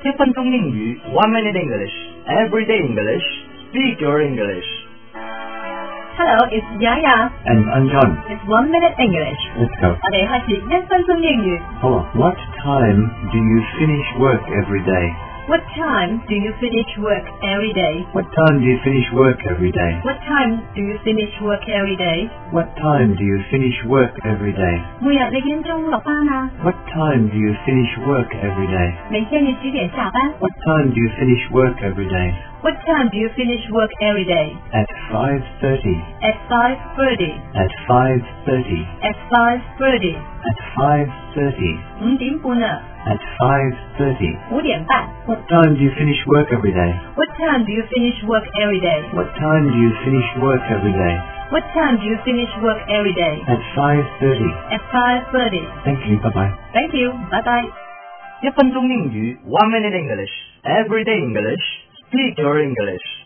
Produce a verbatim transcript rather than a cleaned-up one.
一分钟英语 one minute English everyday English speak your English Hello, it's Yaya. And I'm John. It's one minute English. Let's go. 我哋開始一分鐘英語。 Hold on. What time do you finish work every day? What time do you finish work every day? What time do you finish work every day? What time do you finish work every day? What time do you finish work every day? 每日你幾點鐘落班啊？ What time do you finish work every day? 每天你幾點下班 What time do you finish work every day? What time do you finish work every day? At five thirty. At five thirty. At five thirty. At five thirty. At five thirty. 五點半啊， At five thirty. 五點半。 What time do you finish work every day? What time do you finish work every day? What time do you finish work every day? What time do you finish work every day? At five thirty. At five thirty. Thank you. Bye-bye. Thank you. Bye bye. 一分钟英语 one minute English everyday English speak your English